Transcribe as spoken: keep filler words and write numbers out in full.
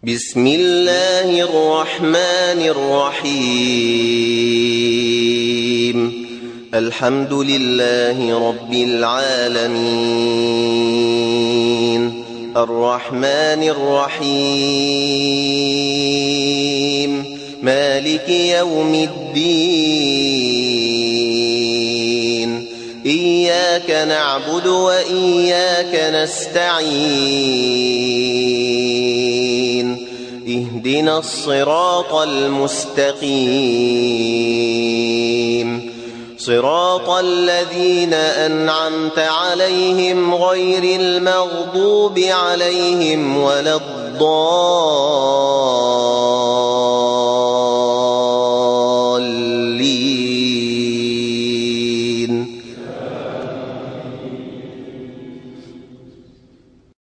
بسم الله الرحمن الرحيم الحمد لله رب العالمين الرحمن الرحيم مالك يوم الدين إياك نعبد وإياك نستعين اهدنا الصراط المستقيم صراط الذين أنعمت عليهم غير المغضوب عليهم ولا الضالين